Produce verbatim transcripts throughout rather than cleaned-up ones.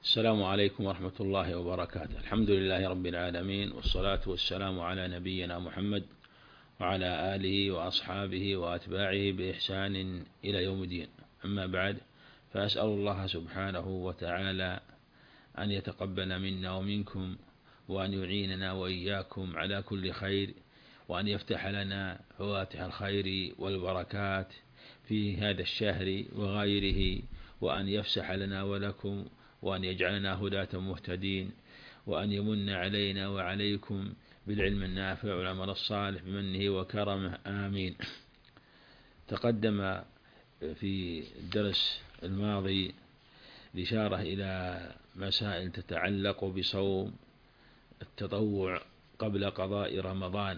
السلام عليكم ورحمة الله وبركاته. الحمد لله رب العالمين، والصلاة والسلام على نبينا محمد وعلى آله وأصحابه وأتباعه بإحسان إلى يوم الدين. أما بعد، فأسأل الله سبحانه وتعالى أن يتقبل منا ومنكم، وأن يعيننا وإياكم على كل خير، وأن يفتح لنا فواتح الخير والبركات في هذا الشهر وغيره، وأن يفسح لنا ولكم، وأن يجعلنا هداة مهتدين، وأن يمن علينا وعليكم بالعلم النافع والعمل الصالح بمنه وكرمه، آمين. تقدم في الدرس الماضي الإشارة إلى مسائل تتعلق بصوم التطوع قبل قضاء رمضان،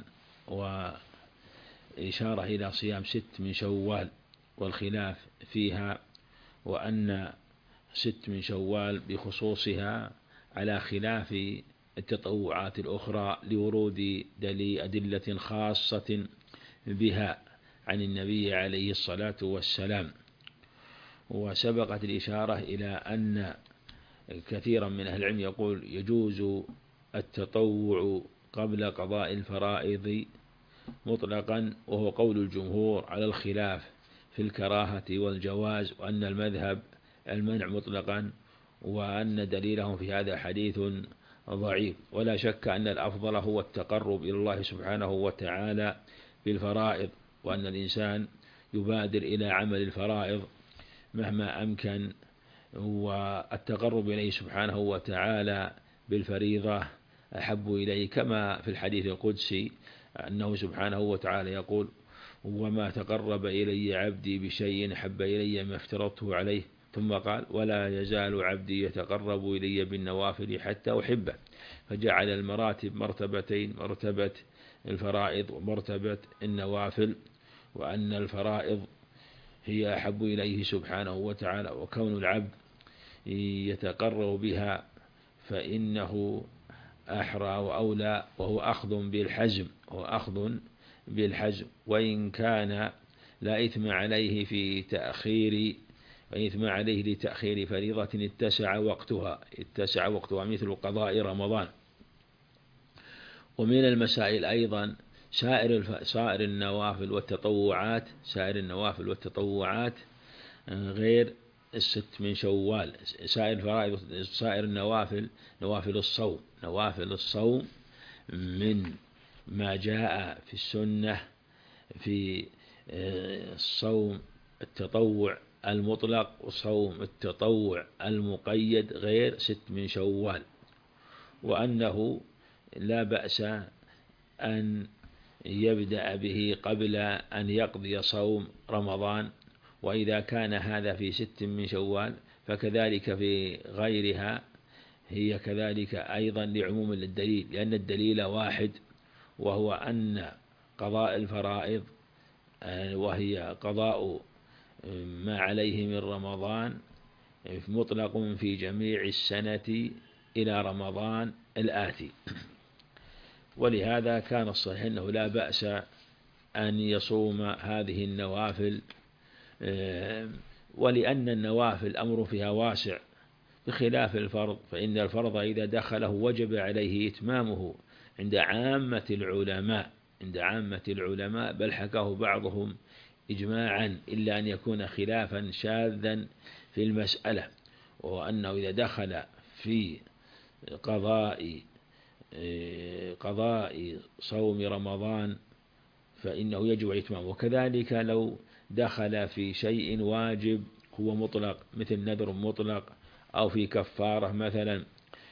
وإشارة إلى صيام ست من شوال والخلاف فيها، وأن ست من شوال بخصوصها على خلاف التطوعات الأخرى لورود أدلة خاصة بها عن النبي عليه الصلاة والسلام. وسبقت الإشارة إلى أن كثيرا من أهل العلم يقول يجوز التطوع قبل قضاء الفرائض مطلقا، وهو قول الجمهور على الخلاف في الكراهة والجواز، وأن المذهب المنع مطلقا، وأن دليلهم في هذا حديث ضعيف. ولا شك أن الأفضل هو التقرب إلى الله سبحانه وتعالى بالفرائض، وأن الإنسان يبادر إلى عمل الفرائض مهما أمكن، والتقرب إليه سبحانه وتعالى بالفريضة أحب إليه، كما في الحديث القدسي أنه سبحانه وتعالى يقول: وما تقرب إلي عبدي بشيء أحب إلي ما افترضته عليه، ثم قال: ولا يزال عبدي يتقرب إلي بالنوافل حتى أحبه. فجعل المراتب مرتبتين: مرتبة الفرائض ومرتبة النوافل، وأن الفرائض هي أحب إليه سبحانه وتعالى، وكون العبد يتقرب بها فإنه أحرى وأولى، وهو أخذ بالحزم وهو أخذ بالحزم وإن كان لا إثم عليه في تأخير وإن إثم عليه لتأخير فريضة اتسع وقتها اتسع وقتها مثل قضاء رمضان. ومن المسائل أيضا سائر سائر النوافل والتطوعات سائر النوافل والتطوعات غير الست من شوال. سائر الفرائض سائر النوافل نوافل الصوم نوافل الصوم من ما جاء في السنة في الصوم التطوع المطلق وصوم التطوع المقيد غير ست من شوال، وأنه لا بأس أن يبدأ به قبل أن يقضي صوم رمضان، وإذا كان هذا في ست من شوال فكذلك في غيرها هي كذلك أيضا لعموم الدليل، لأن الدليل واحد، وهو أن قضاء الفرائض وهي قضاء ما عليه من رمضان مطلق في جميع السنة إلى رمضان الآتي. ولهذا كان الصحيح أنه لا بأس أن يصوم هذه النوافل، ولأن النوافل أمر فيها واسع بخلاف الفرض، فإن الفرض إذا دخله وجب عليه إتمامه عند عامة العلماء عند عامة العلماء بل حكاه بعضهم إجماعا، إلا أن يكون خلافا شاذا في المسألة، وأنه إذا دخل في قضاء قضاء صوم رمضان فإنه يجب إتمامه. وكذلك لو دخل في شيء واجب هو مطلق مثل نذر مطلق، أو في كفارة مثلا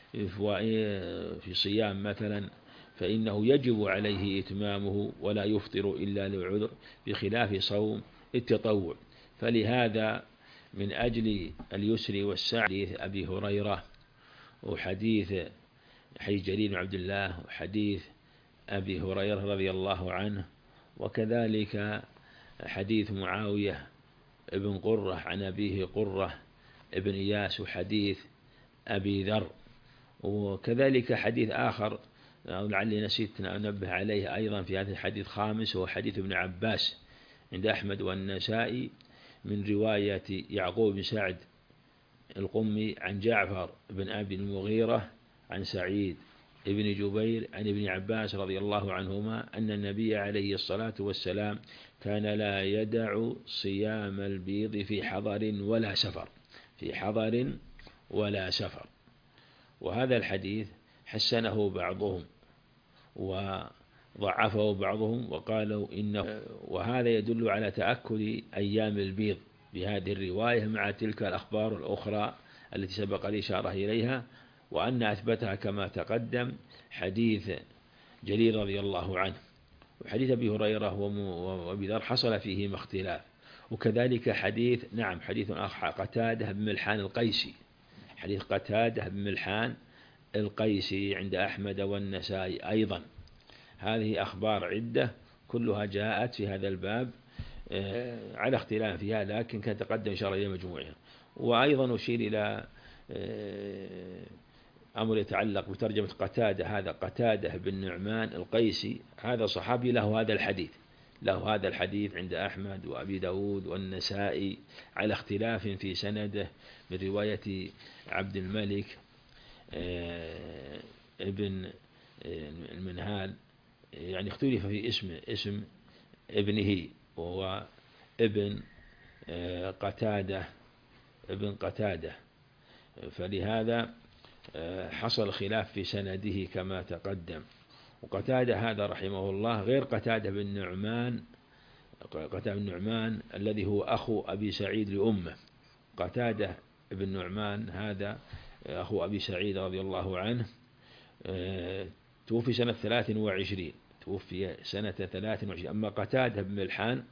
في صيام مثلا، فإنه يجب عليه إتمامه ولا يفطر إلا لعذر، بخلاف صوم التطوع. فلهذا من أجل اليسر والسعة حديث أبي هريرة وحديث حديث جرير بن عبد الله وحديث أبي هريرة رضي الله عنه، وكذلك حديث معاوية ابن قرة عن أبيه قرة ابن إياس وحديث أبي ذر، وكذلك حديث آخر لعلي نسيت أن أنبه عليه أيضا في هذا الحديث خامس، هو حديث ابن عباس عند أحمد والنسائي من رواية يعقوب بن سعد القمي عن جعفر بن أبي المغيرة عن سعيد ابن جبير عن ابن عباس رضي الله عنهما أن النبي عليه الصلاة والسلام كان لا يدع صيام البيض في حضر ولا سفر في حضر ولا سفر. وهذا الحديث حسنه بعضهم وضعفه بعضهم وقالوا إنه، وهذا يدل على تأكد أيام البيض بهذه الرواية مع تلك الأخبار الأخرى التي سبق الإشارة إليها، وأن أثبتها كما تقدم حديث جرير رضي الله عنه، وحديث أبي هريرة وأبي ذر حصل فيهما اختلاف، وكذلك حديث نعم حديث آخر قتادة بن ملحان القيسي، حديث قتادة بن ملحان القيسي عند أحمد والنسائي أيضا. هذه أخبار عدة كلها جاءت في هذا الباب على اختلافها، لكن كان تقدم إن شاء الله إلى مجموعها. وأيضا أشير إلى أمر يتعلق بترجمة قتادة، هذا قتادة بن نعمان القيسي، هذا صحابي له هذا الحديث له هذا الحديث عند أحمد وأبي داود والنسائي على اختلاف في سنده من رواية عبد الملك ابن المنهال، يعني اختلف في اسم اسم ابنه وهو ابن قتادة ابن قتادة، فلهذا حصل خلاف في سنده كما تقدم. وقتادة هذا رحمه الله غير قتادة بن نعمان، قتادة بن نعمان الذي هو أخو أبي سعيد لأمه، قتادة بن نعمان هذا أخو أبي سعيد رضي الله عنه، توفي سنة ثلاث وعشرين توفي سنة ثلاث وعشرين. أما قتادة بن ملحان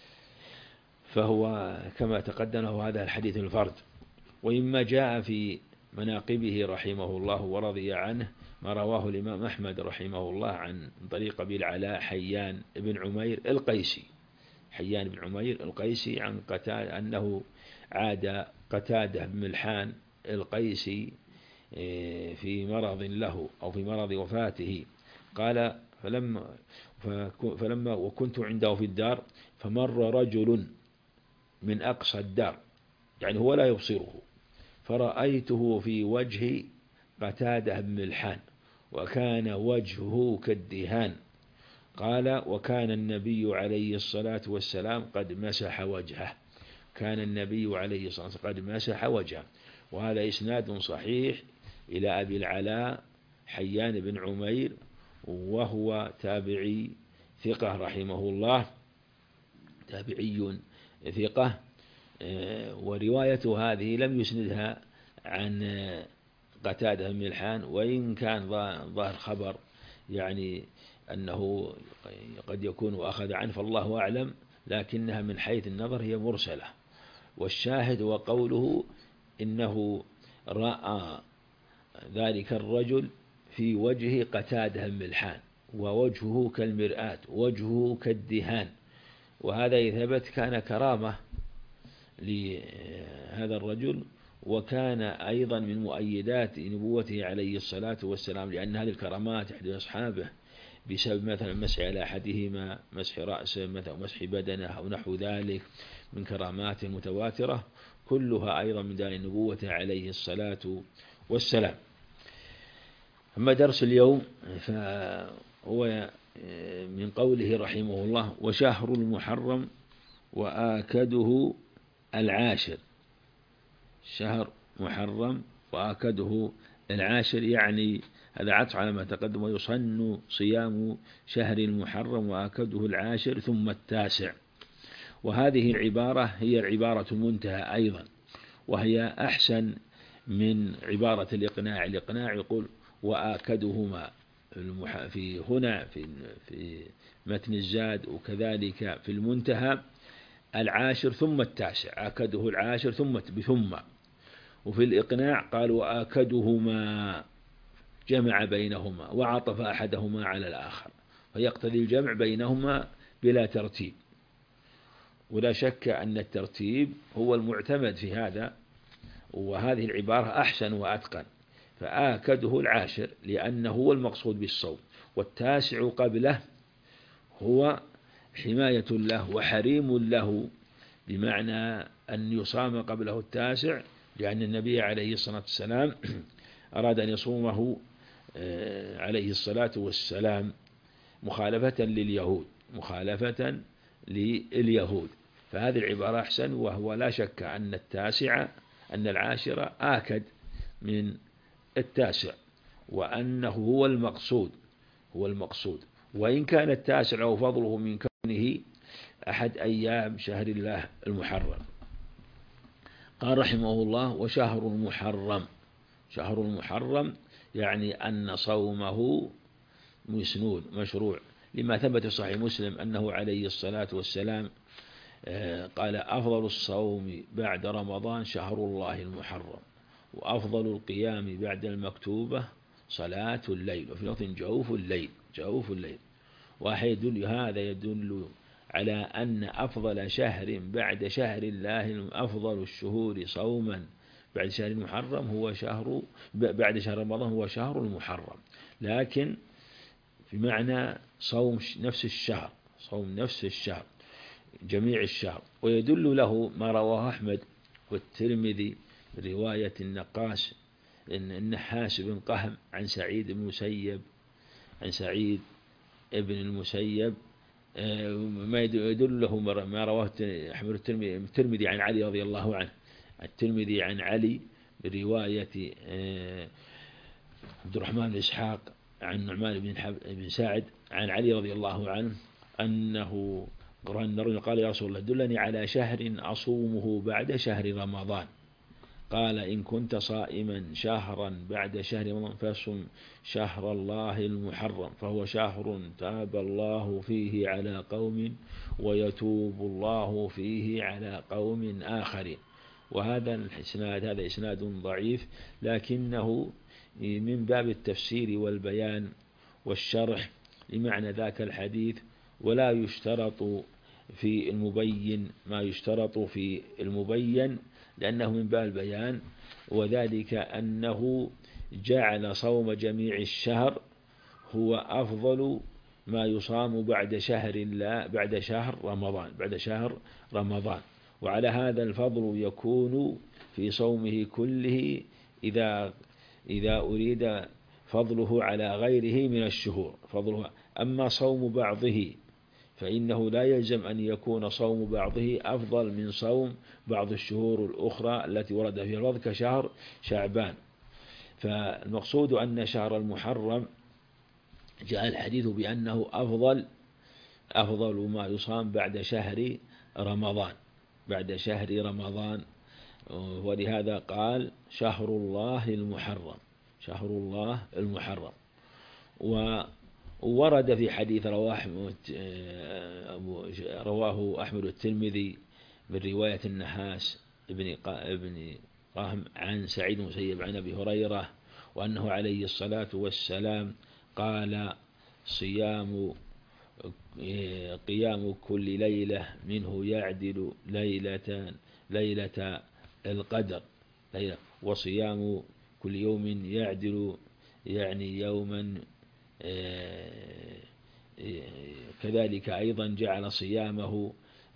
فهو كما تقدم هذا الحديث الفرد. وإما جاء في مناقبه رحمه الله ورضي عنه ما رواه الإمام أحمد رحمه الله عن طريق أبي العلاء حيان بن عمير القيسي حيان بن عمير القيسي عن قتادة أنه عاد قتادة بن ملحان القيسي في مرض له أو في مرض وفاته، قال فلما فلما وكنت عنده في الدار فمر رجل من أقصى الدار، يعني هو لا يبصره، فرأيته في وجه قتادة بن ملحان وكان وجهه كالدهان، قال وكان النبي عليه الصلاة والسلام قد مسح وجهه كان النبي عليه الصلاة والسلام قد مسح وجهه. وهذا إسناد صحيح إلى أبي العلاء حيان بن عمير، وهو تابعي ثقة رحمه الله، تابعي ثقة، ورواية هذه لم يسندها عن قتادة بن ملحان، وإن كان ظاهر خبر يعني أنه قد يكون أخذ عنه فالله أعلم، لكنها من حيث النظر هي مرسلة. والشاهد وقوله إنه رأى ذلك الرجل في وجه قتادة بن ملحان ووجهه كالمرآة وجهه كالدهان، وهذا يثبت كان كرامة لهذا الرجل، وكان أيضا من مؤيدات نبوته عليه الصلاة والسلام، لأن هذه الكرامات يحدث أصحابه بسبب مثلا مسح على أحدهما مسح رأسه مثلا مسح بدنه أو نحو ذلك من كرامات متواترة، كلها أيضا من دلائل النبوة عليه الصلاة والسلام. أما درس اليوم فهو من قوله رحمه الله وشهر المحرم وآكده العاشر، شهر محرم وآكده العاشر، يعني هذا عطف على ما تقدم، ويصن صيام شهر المحرم وآكده العاشر ثم التاسع. وهذه العبارة هي العبارة المنتهى أيضا، وهي أحسن من عبارة الإقناع. الإقناع يقول وآكدهما في هنا في في متن الزاد، وكذلك في المنتهى العاشر ثم التاسع، آكده العاشر ثم بثم. وفي الإقناع قال وآكدهما جمع بينهما وعطف أحدهما على الآخر، فيقتضي الجمع بينهما بلا ترتيب. ولا شك أن الترتيب هو المعتمد في هذا، وهذه العبارة أحسن وأتقن. فآكده العاشر لأنه هو المقصود بالصوم، والتاسع قبله هو حماية له وحريم له، بمعنى أن يصام قبله التاسع لأن النبي عليه الصلاة والسلام أراد أن يصومه عليه الصلاة والسلام مخالفة لليهود مخالفة لليهود فهذه العبارة أحسن. وهو لا شك أن التاسع أن العاشرة آكد من التاسع وأنه هو المقصود هو المقصود وإن كان التاسع أو فضله من كونه أحد أيام شهر الله المحرم. قال رحمه الله: وشهر المحرم شهر المحرم يعني أن صومه مسنون مشروع لما ثبت صحيح مسلم أنه عليه الصلاة والسلام قال: أفضل الصوم بعد رمضان شهر الله المحرم، وأفضل القيام بعد المكتوبة صلاة الليل، وفي لفظ جوف الليل جوف الليل. واحد يدل هذا يدل على أن أفضل شهر بعد شهر الله أفضل الشهور صوما بعد شهر المحرم هو شهر بعد شهر رمضان هو شهر المحرم، لكن بمعنى صوم نفس الشهر صوم نفس الشهر جميع الشهر. ويدل له ما رواه أحمد والترمذي رواية النقاش إن النحاس بن قهم عن سعيد بن المسيب عن سعيد ابن المسيب ما يدل له ما رواه أحمد الترمذي عن علي رضي الله عنه الترمذي عن علي برواية عبد الرحمن بن إسحاق عن نعمان بن ساعد عن علي رضي الله عنه أنه قال: يا رسول الله دلني على شهر أصومه بعد شهر رمضان. قال: إن كنت صائما شهرا بعد شهر رمضان فصم شهر الله المحرم، فهو شهر تاب الله فيه على قوم ويتوب الله فيه على قوم آخرين. وهذا الإسناد هذا إسناد ضعيف، لكنه من باب التفسير والبيان والشرح لمعنى ذاك الحديث، ولا يشترط في المبين ما يشترط في المبين لأنه من باب البيان، وذلك أنه جعل صوم جميع الشهر هو أفضل ما يصام بعد شهر الله بعد شهر رمضان بعد شهر رمضان وعلى هذا الفضل يكون في صومه كله إذا إذا أريد فضله على غيره من الشهور فضله. أما صوم بعضه فإنه لا يلزم أن يكون صوم بعضه أفضل من صوم بعض الشهور الأخرى التي ورد فيها الفضل كشهر شعبان. فالمقصود أن شهر المحرم جاء الحديث بأنه أفضل أفضل ما يصام بعد شهر رمضان بعد شهر رمضان ولهذا قال: شهر الله المحرم شهر الله المحرم. وورد في حديث رواه رواه أحمد الترمذي من رواية النحاس ابن ابن قهم عن سعيد بن المسيب عن أبي هريرة وأنه عليه الصلاة والسلام قال: صيام قيام كل ليلة منه يعدل ليلة ليلة القدر ليلة، وصيام كل يوم يعدل يعني يوما. كذلك أيضا جعل صيامه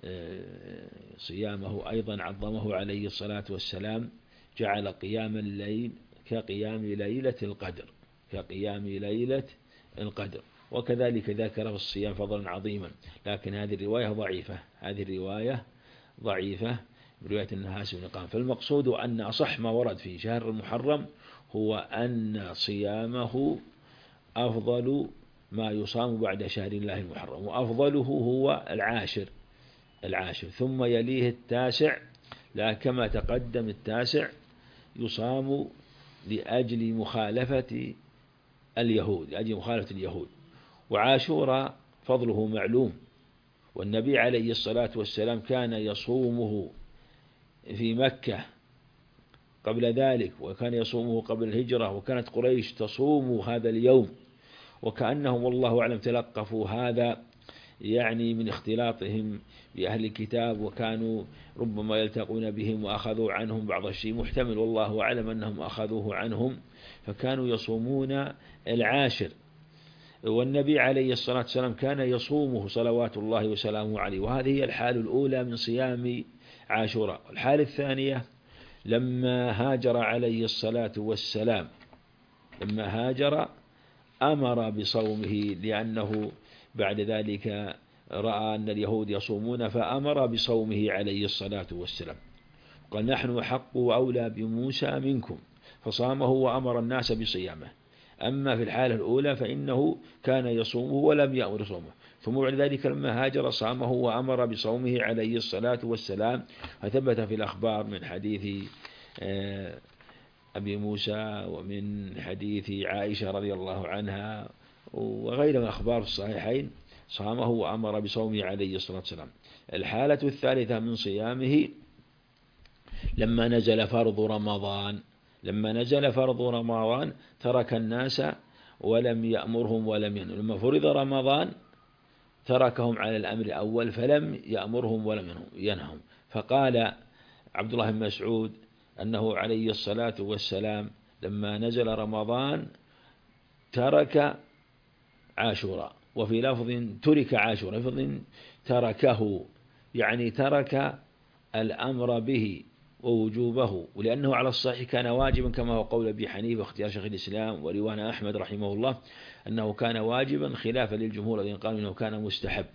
صيامه أيضا عظمه عليه الصلاة والسلام، جعل قيام الليل كقيام ليلة القدر كقيام ليلة القدر. وكذلك ذكر في الصيام فضلا عظيما، لكن هذه الرواية ضعيفة هذه الرواية ضعيفة برواية النحاس بن قهم. فالمقصود أن أصح ما ورد في شهر المحرم هو أن صيامه أفضل ما يصام بعد شهر الله المحرم، وأفضله هو العاشر العاشر ثم يليه التاسع، لا كما تقدم التاسع يصام لأجل مخالفة اليهود لأجل مخالفة اليهود. وعاشوراء فضله معلوم، والنبي عليه الصلاة والسلام كان يصومه في مكة قبل ذلك، وكان يصومه قبل الهجرة، وكانت قريش تصوم هذا اليوم، وكأنهم والله أعلم تلقفوا هذا يعني من اختلاطهم بأهل الكتاب، وكانوا ربما يلتقون بهم وأخذوا عنهم بعض الشيء، محتمل والله أعلم أنهم أخذوه عنهم، فكانوا يصومون العاشر. والنبي عليه الصلاة والسلام كان يصومه صلوات الله وسلامه عليه. وهذه هي الحال الأولى من صيام عاشوراء. الحالة الثانية لما هاجر عليه الصلاة والسلام لما هاجر أمر بصومه، لأنه بعد ذلك رأى أن اليهود يصومون فأمر بصومه عليه الصلاة والسلام. قال نحن أحق وأولى بموسى منكم، فصامه وأمر الناس بصيامه. أما في الحالة الأولى فإنه كان يصومه ولم يأمر صومه، ثم بعد ذلك لما هاجر صامه وأمر بصومه عليه الصلاة والسلام. فثبت في الأخبار من حديث أبي موسى ومن حديث عائشة رضي الله عنها وغير من أخبار الصحيحين صامه وأمر بصومه عليه الصلاة والسلام. الحالة الثالثة من صيامه لما نزل فرض رمضان لما نزل فرض رمضان ترك الناس ولم يأمرهم ولم ينههم. لما فرض رمضان تركهم على الأمر الأول فلم يأمرهم ولم ينههم. فقال عبد الله بن مسعود أنه عليه الصلاة والسلام لما نزل رمضان ترك عاشوراء، وفي لفظ ترك عاشوراء، في لفظ تركه، يعني ترك الأمر به ووجوبه، ولأنه على الصحيح كان واجبا كما هو قول أبي حنيفة واختيار شيخ الإسلام ورواية أحمد رحمه الله أنه كان واجبا خلافا للجمهور الذين قالوا أنه كان مستحب.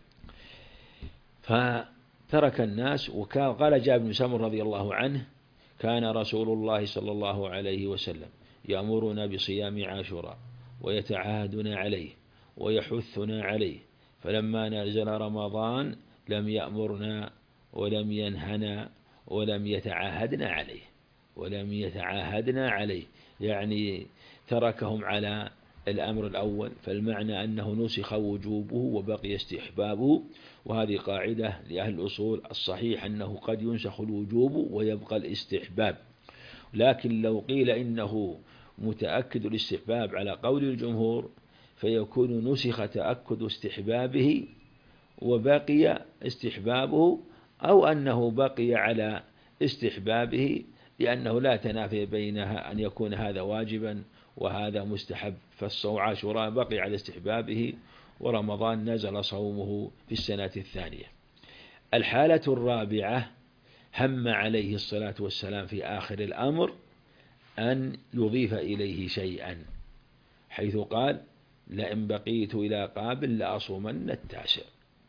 فترك الناس. وقال جابر بن سمر رضي الله عنه كان رسول الله صلى الله عليه وسلم يأمرنا بصيام عاشوراء ويتعاهدنا عليه ويحثنا عليه، فلما نزل رمضان لم يأمرنا ولم ينهنا ولم يتعاهدنا عليه ولم يتعاهدنا عليه يعني تركهم على الأمر الأول، فالمعنى أنه نسخ وجوبه وبقي استحبابه. وهذه قاعدة لأهل الأصول الصحيح أنه قد ينسخ الوجوب ويبقى الاستحباب. لكن لو قيل إنه متأكد الاستحباب على قول الجمهور فيكون نسخ تأكد استحبابه وبقي استحبابه، أو أنه بقي على استحبابه، لأنه لا تنافي بينها أن يكون هذا واجبا وهذا مستحب. فالصوم عاشوراء بقي على استحبابه ورمضان نزل صومه في السنة الثانية. الحالة الرابعة هم عليه الصلاة والسلام في آخر الأمر أن يضيف إليه شيئا، حيث قال لئن بقيت إلى قابل لأصومن التاسع.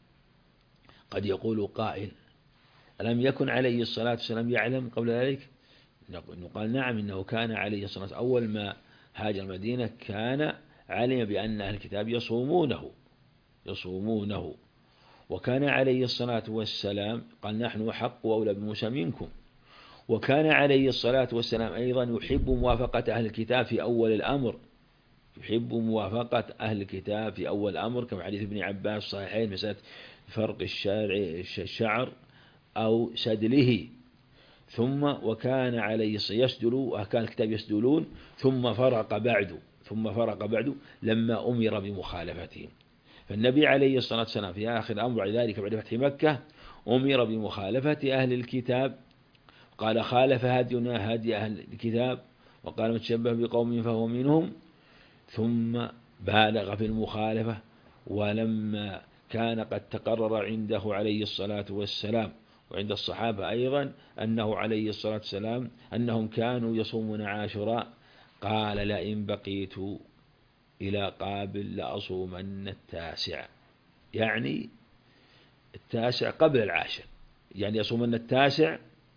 قد يقول قائل ألم يكن عليه الصلاة والسلام يعلم قبل ذلك؟ نقول نعم، إنه كان عليه الصلاة والسلام أول ما هاجر المدينة كان علم بأن أهل الكتاب يصومونه يصومونه وكان عليه الصلاة والسلام قال نحن حق وأولى بموسى منكم. وكان عليه الصلاة والسلام أيضا يحب موافقة أهل الكتاب في أول الأمر يحب موافقة أهل الكتاب في أول الأمر، كما حديث ابن عباس صحيحين مسألة فرق الشعر أو سدله. ثم وكان عليه يسدل وكان الكتاب يسدلون ثم فرق بعد ثم فرق بعد لما أمر بمخالفتهم. فالنبي عليه الصلاة والسلام في آخر الأمر بعد ذلك بعد فتح مكة أمر بمخالفة أهل الكتاب، قال خالف هدينا هدي أهل الكتاب وقال من تشبه بقوم فهو منهم، ثم بالغ في المخالفة. ولما كان قد تقرر عنده عليه الصلاة والسلام وعند الصحابة أيضا أنه عليه الصلاة والسلام أنهم كانوا يصومون عاشوراء قال لئن بقيت إلى قابل لأصومن التاسع، يعني التاسع قبل العاشر، يعني يصومن التاسع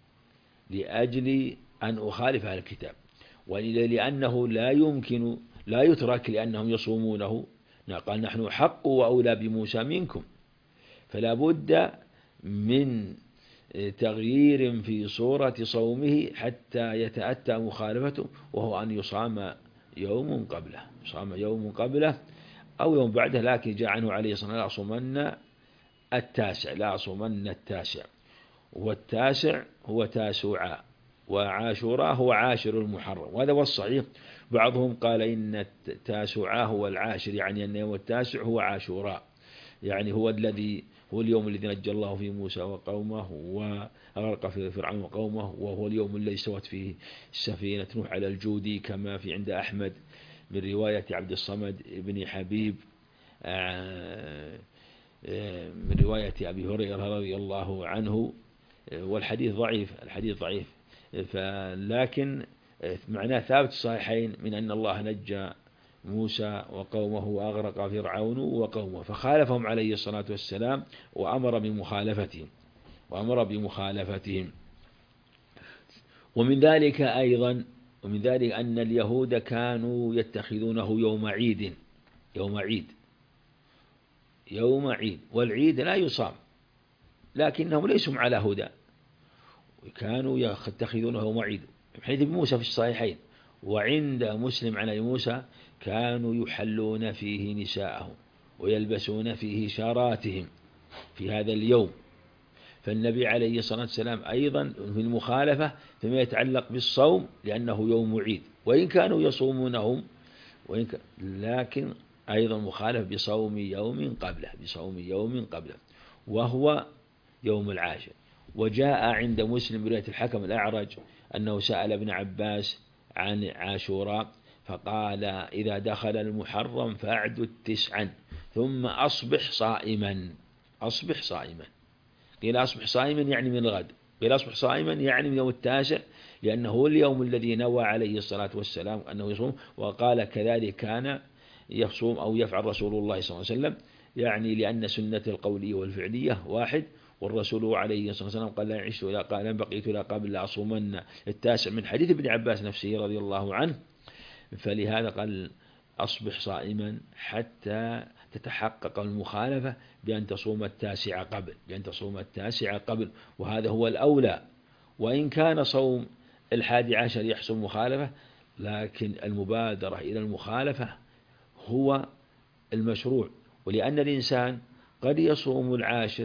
لأجل أن أخالف أهل الكتاب، ولأنه لا يمكن لا يترك لأنهم يصومونه. قال نحن حق وأولى بموسى منكم، فلا بد من تغيير في صورة صومه حتى يتأتى مخالفته، وهو أن يصام يوم قبله يصام يوم قبله أو يوم بعده. لكن جاء عنه عليه الصلاة والسلام لا أصومن التاسع لا أصومن التاسع والتاسع هو تاسوعا وعاشوراء هو عاشر المحرم، وهذا هو الصحيح. بعضهم قال إن التاسوعا هو العاشر، يعني أن يوم التاسع هو عاشوراء، يعني هو الذي هو اليوم الذي نجى الله فيه موسى وقومه وغرق فيه فرعون وقومه، وهو اليوم الذي استوت فيه سفينة نوح على الجودي كما في عند أحمد من رواية عبد الصمد بن حبيب من رواية أبي هريرة رضي الله عنه، والحديث ضعيف الحديث ضعيف لكن معناه ثابت الصحيحين من أن الله نجى موسى وقومه وأغرق فرعون وقومه، فخالفهم عليه الصلاة والسلام وأمر بمخالفتهم وأمر بمخالفتهم. ومن ذلك أيضا ومن ذلك أن اليهود كانوا يتخذونه يوم عيد يوم عيد يوم عيد والعيد لا يصام، لكنهم ليسوا على هدى، كانوا يتخذونه يوم عيد. حديث ابن موسى في الصحيحين: وعند مسلم عن موسى كانوا يحلون فيه نساءهم ويلبسون فيه شاراتهم في هذا اليوم. فالنبي عليه الصلاة والسلام أيضا في المخالفة فيما يتعلق بالصوم، لأنه يوم عيد وإن كانوا يصومونهم وإن ك... لكن أيضا مخالف بصوم يوم قبله بصوم يوم قبله وهو يوم العاشر. وجاء عند مسلم برواية الحكم الأعرج أنه سأل ابن عباس عن عاشوراء فقال: إذا دخل المحرم فأعدد تسعا ثم أصبح صائما أصبح صائما قيل أصبح صائما يعني من الغد، قيل أصبح صائما يعني من يوم التاسع، لأنه هو اليوم الذي نوى عليه الصلاة والسلام أنه يصوم. وقال كذلك كان يصوم أو يفعل رسول الله صلى الله عليه وسلم، يعني لأن سنة القولية والفعلية واحد، والرسول عليه الصلاة والسلام قال: لا عشت إلى قال بقيت إلى قبل لأصومن التاسع، من حديث ابن عباس نفسه رضي الله عنه. فلهذا قال: أصبح صائما حتى تتحقق المخالفة بأن تصوم التاسع قبل بأن تصوم التاسع قبل وهذا هو الأولى. وإن كان صوم الحادي عشر يحصل مخالفة، لكن المبادرة إلى المخالفة هو المشروع. ولأن الإنسان قد يصوم العاشر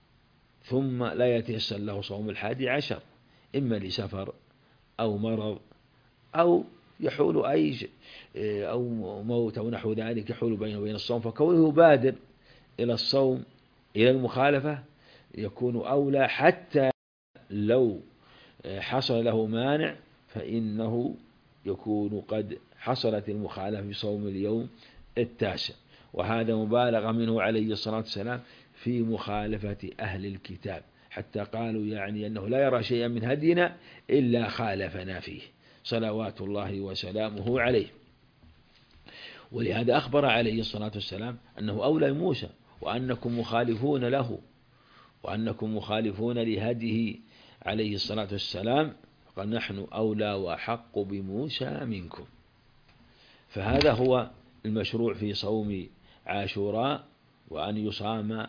ثم لا يتيسر له صوم الحادي عشر، إما لسفر أو مرض أو يحول أي أو موت أو نحو ذلك يحول بينه وبين الصوم، فكونه يبادر إلى الصوم إلى المخالفة يكون أولى، حتى لو حصل له مانع فإنه يكون قد حصلت المخالفة بصوم اليوم التاسع. وهذا مبالغة منه عليه الصلاة والسلام في مخالفة أهل الكتاب، حتى قالوا يعني أنه لا يرى شيئا من هدينا إلا خالفنا فيه صلوات الله وسلامه عليه. ولهذا أخبر عليه الصلاة والسلام أنه أولى موسى وأنكم مخالفون له وأنكم مخالفون لهديه عليه الصلاة والسلام، قال: نحن أولى وأحق بموسى منكم. فهذا هو المشروع في صوم عاشوراء، وأن يصام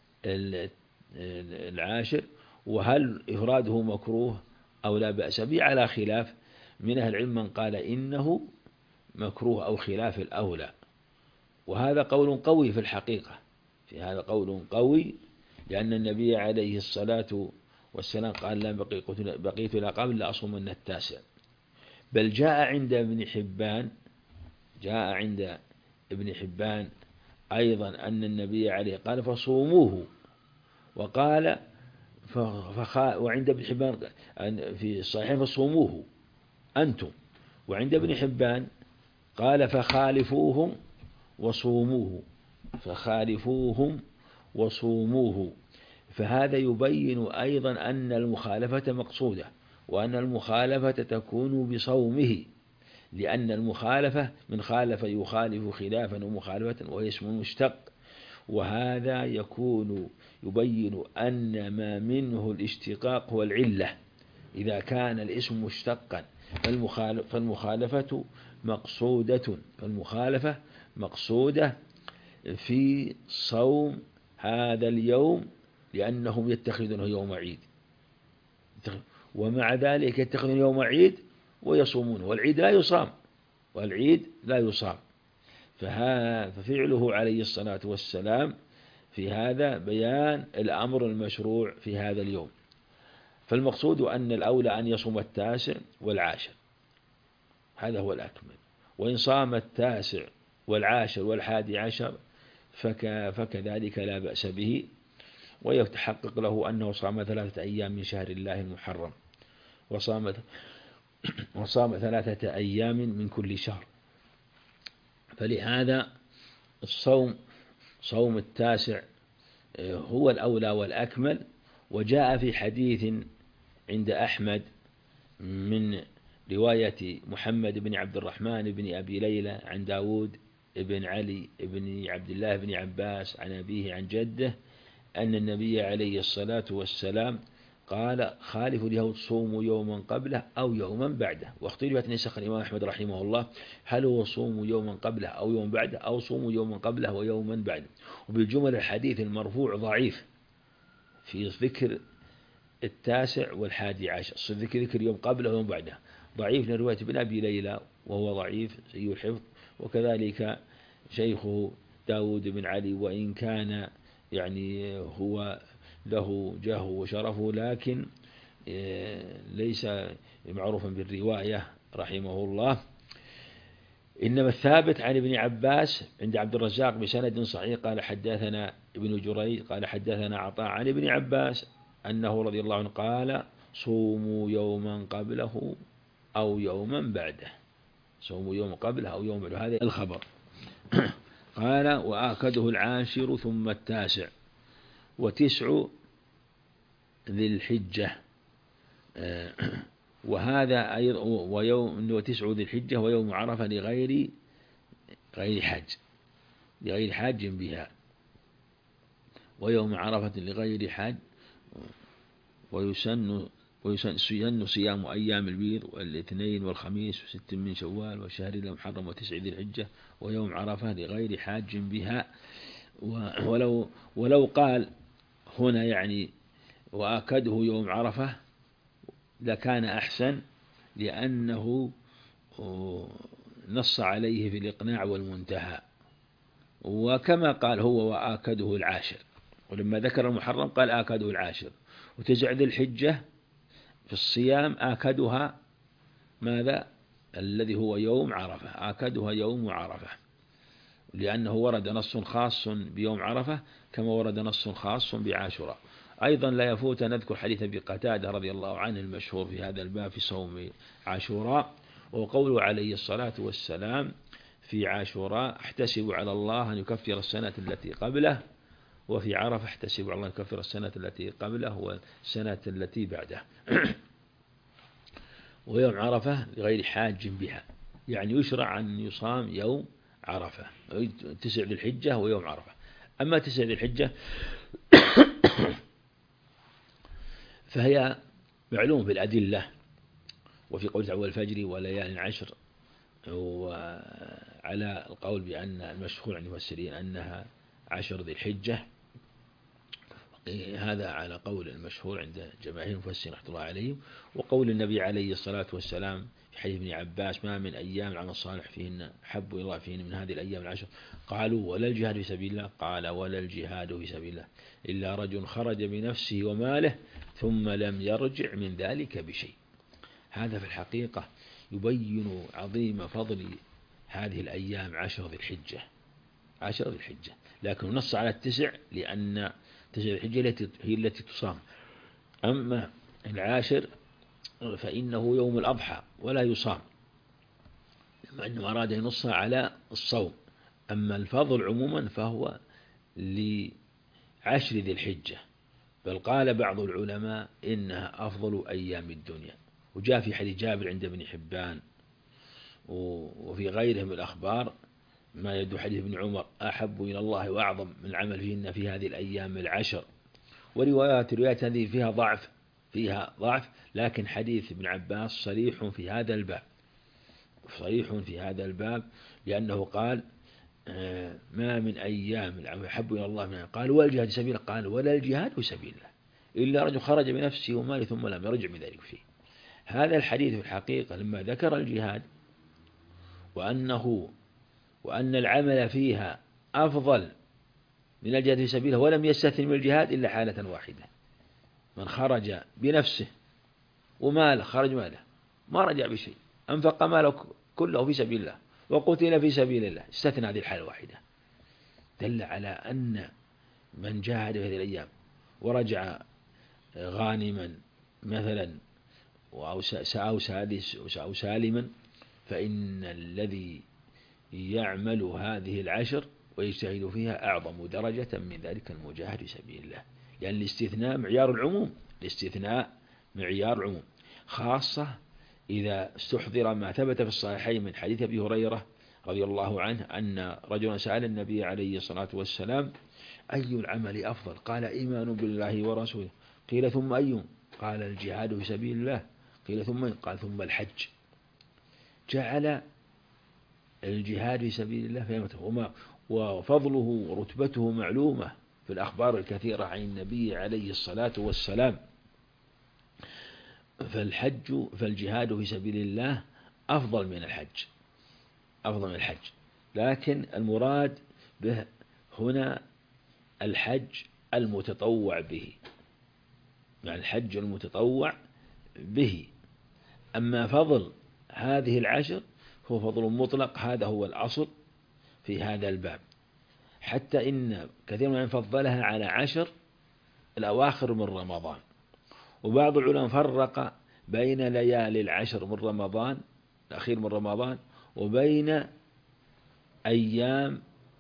العاشر. وهل إفراده مكروه أو لا بأس به على خلاف من أهل العلم، من قال إنه مكروه أو خلاف الأولى، وهذا قول قوي في الحقيقة في هذا قول قوي لأن النبي عليه الصلاة والسلام قال: لا بقيت إلى قبل لأصومن التاسع. بل جاء عند ابن حبان جاء عند ابن حبان أيضا أن النبي عليه قال: فصوموه، وقال فخا وعند ابن حبان في الصحيحين: فصوموه أنتم. وعند ابن حبان قال: فخالفوهم وصوموه فخالفوهم وصوموه. فهذا يبين أيضا أن المخالفة مقصودة، وأن المخالفة تكون بصومه، لأن المخالفة من خالف يخالف خلافا ومخالفة وهي اسم مشتق، وهذا يكون يبين أن ما منه الاشتقاق هو العلة. إذا كان الاسم مشتقا فالمخالفة مقصودة فالمخالفة مقصودة في صوم هذا اليوم، لأنهم يتخذونه يوم عيد، ومع ذلك يتخذون يوم عيد ويصومون، والعيد لا يصام والعيد لا يصام ففعله عليه الصلاة والسلام في هذا بيان الأمر المشروع في هذا اليوم. فالمقصود أن الأولى أن يصوم التاسع والعاشر، هذا هو الأكمل. وإن صام التاسع والعاشر والحادي عشر فك فكذلك لا بأس به، ويتحقق له أنه صام ثلاثة أيام من شهر الله المحرم، وصام وصام ثلاثة أيام من كل شهر. فلهذا الصوم صوم التاسع هو الأولى والأكمل. وجاء في حديث عند أحمد من رواية محمد بن عبد الرحمن بن أبي ليلى عن داود بن علي بن عبد الله بن عباس عن أبيه عن جده أن النبي عليه الصلاة والسلام قال: خالف اليهود صوموا يوما قبله أو يوما بعده. واختلفت نسخ الإمام أحمد رحمه الله هل هو صوموا يوما قبله أو يوما بعده أو صوموا يوما قبله ويوما بعده. وبالجمل الحديث المرفوع ضعيف في ذكر التاسع والحادي عشر، ذكر ذكر يوم قبله ويوم بعده ضعيف من رواية ابن أبي ليلى وهو ضعيف سيء الحفظ، وكذلك شيخه داود بن علي وإن كان يعني هو له جاه وشرفه لكن ليس معروفا بالرواية رحمه الله. إنما الثابت عن ابن عباس عند عبد الرزاق بسند صحيح قال: حدثنا ابن جريج قال: حدثنا عطاء عن ابن عباس أنه رضي الله عنه قال: صوموا يوما قبله أو يوما بعده. صوموا يوم قبله أو يوم بعده، هذا الخبر. قال: وآكده العاشر ثم التاسع وتسع ذي الحجة، وهذا أيضا ويوم وتسع ذي الحجة ويوم عرفة لغير غير حج لغير حاج بها، ويوم عرفة لغير حج. ويسن ويسن صيام أيام البيض والاثنين والخميس وست من شوال وشهر المحرم وتسع ذي الحجة ويوم عرفة لغير حاج بها. ولو ولو قال هنا يعني وآكده يوم عرفة لكان أحسن، لأنه نص عليه في الإقناع والمنتهى، وكما قال هو وآكده العاشر، ولما ذكر المحرم قال آكده العاشر. وتسع ذي الحجة في الصيام آكدها ماذا؟ الذي هو يوم عرفة، آكدها يوم عرفة، لأنه ورد نص خاص بيوم عرفة كما ورد نص خاص بعاشوراء. أيضا لا يفوت أن نذكر حديث أبي قتادة رضي الله عنه المشهور في هذا الباب في صوم عاشوراء، وقوله عليه الصلاة والسلام في عاشوراء: احتسب على الله أن يكفر السنة التي قبله، وفي عرفة احتسب على الله أن يكفر السنة التي قبله والسنة التي بعده. ويوم عرفة لغير حاج بها، يعني يشرع أن يصام يوم عرفة، تسع ذي الحجة ويوم عرفة. أما تسع ذي الحجة فهي معلوم بالأدلة، وفي قول تعالى والفجر وليال عشر، وعلى القول بأن المشهور عند المفسرين أنها عشر ذي الحجة، هذا على قول المشهور عند جماهير المفسرين رحمة الله عليهم. وقول النبي عليه الصلاة والسلام في حديث ابن عباس: ما من أيام العمل الصالح فيهن أحب إلى الله فيهن من هذه الأيام العشر. قالوا: ولا الجهاد في سبيل الله؟ قال: ولا الجهاد في سبيل الله إلا رجل خرج بنفسه وماله ثم لم يرجع من ذلك بشيء. هذا في الحقيقة يبين عظيم فضل هذه الأيام عشر ذي الحجة عشر ذي الحجة لكن نص على التسع لأن تسع الحجة هي التي تصام. أما العاشر فإنه يوم الأضحى ولا يصام، مع أنه أراد أن ينص على الصوم. أما الفضل عموما فهو لعشر ذي الحجة، بل قال بعض العلماء إنها أفضل أيام الدنيا. وجاء في حديث جابر عند ابن حبان وفي غيره من الأخبار ما يدعو حديث ابن عمر: أحب إلى الله وأعظم من العمل فيهن في هذه الأيام العشر. وروايات روايات هذه فيها ضعف فيها ضعف لكن حديث ابن عباس صريح في هذا الباب صريح في هذا الباب لأنه قال: ما من أيام العمل أحب إلى الله من قال والجهاد سبيله، قال: ولا الجهاد في سبيل الله إلا رجل خرج بنفسه وماله ثم لم يرجع من ذلك فيه. هذا الحديث في الحقيقة لما ذكر الجهاد وأنه وأن العمل فيها أفضل من الجهاد في سبيله ولم يستثن من الجهاد إلا حالة واحدة: من خرج بنفسه وماله، خرج ماله ما رجع بشيء، أنفق ماله كله في سبيل الله وقتل في سبيل الله، استثنى هذه الحالة الواحدة. دل على أن من جاهد في هذه الأيام ورجع غانما مثلا أو سالما فإن الذي يعمل هذه العشر ويجتهد فيها أعظم درجة من ذلك المجاهد في سبيل الله، لأن الاستثناء معيار العموم الاستثناء معيار العموم خاصة إذا استحضر ما ثبت في الصحيحين من حديث أبي هريرة رضي الله عنه أن رجلا سأل النبي عليه الصلاة والسلام: أي العمل أفضل؟ قال: إيمان بالله ورسوله. قيل: ثم أي؟ قال: الجهاد في سبيل الله. قيل: ثم أي؟ قال: ثم الحج. جعل الجهاد في سبيل الله فيمته، وما وفضله ورتبته معلومة في الأخبار الكثيرة عن النبي عليه الصلاة والسلام. فالحج فالجهاد في سبيل الله أفضل من الحج، أفضل من الحج، لكن المراد به هنا الحج المتطوع به، يعني الحج المتطوع به. أما فضل هذه العشر هو فضل مطلق، هذا هو الأصل في هذا الباب، حتى إن كثير من فضلها على عشر الأواخر من رمضان. وبعض العلماء فرق بين ليالي العشر من رمضان الأخير من رمضان وبين أيام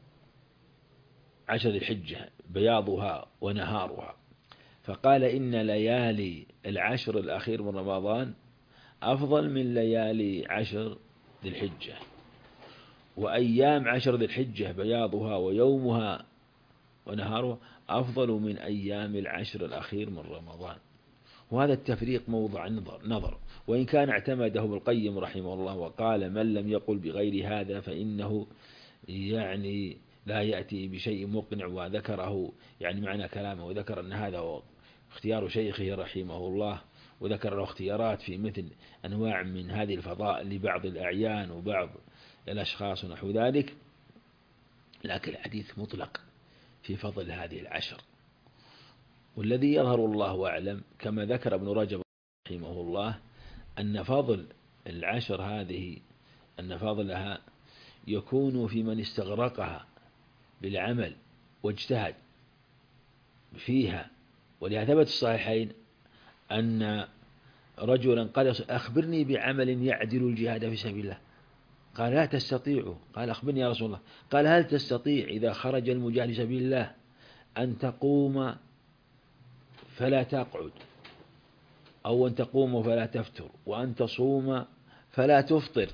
عشر الحجة بياضها ونهارها، فقال إن ليالي العشر الأخير من رمضان أفضل من ليالي عشر ذي الحجة، وأيام عشر ذي الحجة بياضها ويومها ونهارها أفضل من أيام العشر الأخير من رمضان. وهذا التفريق موضع نظر، وإن كان اعتمده ابن القيم رحمه الله وقال: من لم يقل بغير هذا فإنه يعني لا يأتي بشيء مقنع، وذكره يعني معنى كلامه، وذكر أن هذا هو اختيار شيخه رحمه الله، وذكر له اختيارات في مثل أنواع من هذه الفضائل لبعض الأعيان وبعض الأشخاص ونحو ذلك، لكن الحديث مطلق في فضل هذه العشر. والذي يظهر الله أعلم كما ذكر ابن رجب رحمه الله أن فضل العشر هذه أن فضلها يكون في من استغرقها بالعمل واجتهد فيها. ولهذا ثبت الصحيحين أن رجلا قال: أخبرني بعمل يعدل الجهاد في سبيل الله. قال: لا تستطيع. قال: أخبرني يا رسول الله. قال: هل تستطيع إذا خرج المجاهد في سبيل الله أن تقوم فلا تقعد، أو أن تقوم فلا تفتر، وأن تصوم فلا تفطر،